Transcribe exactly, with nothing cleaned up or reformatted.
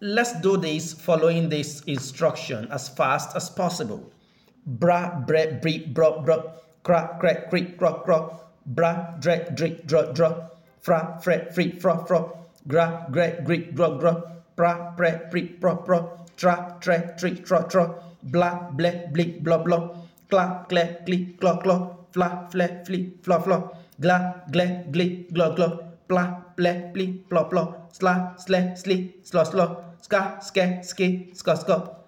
Let's do this following this instruction as fast as possible. Bra, bre, bre, bro, bro, cra, cre, cre, cro, cro, bra, dre, dre, dro, dro, fra, fre, free, fro, fro, gra, gre, gre, gro, gro, pra, pre, pre, pro, pro, tra, tre, tri, tro, tro, bla, ble, bli, blo, blo, cla, cle, cli, clo, clo, fla, fle, fli, flo, flo, gla, gle, gli, glo, glo, pla, ple, pli, plo, plo, sla, sle, sli, slo, slo, ska, ske, ski, sko, sko,